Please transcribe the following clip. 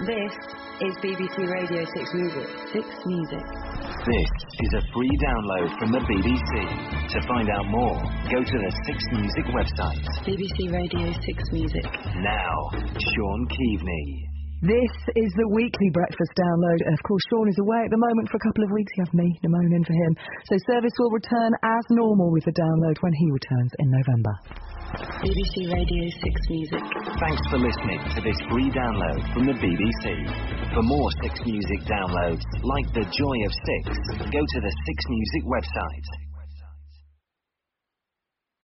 This is BBC Radio 6 Music. 6 Music. This is a free download from the BBC. To find out more, go to the 6 Music website. BBC Radio 6 Music. Now, Sean Keaveney. This is the weekly breakfast download. Of course, Sean is away at the moment for a couple of weeks. You have me, Nimona, in for him. So service will return as normal with the download when he returns in November. BBC Radio 6 Music. Thanks for listening to this free download from the BBC. For more 6 Music downloads, like The Joy of 6, go to the 6 Music website.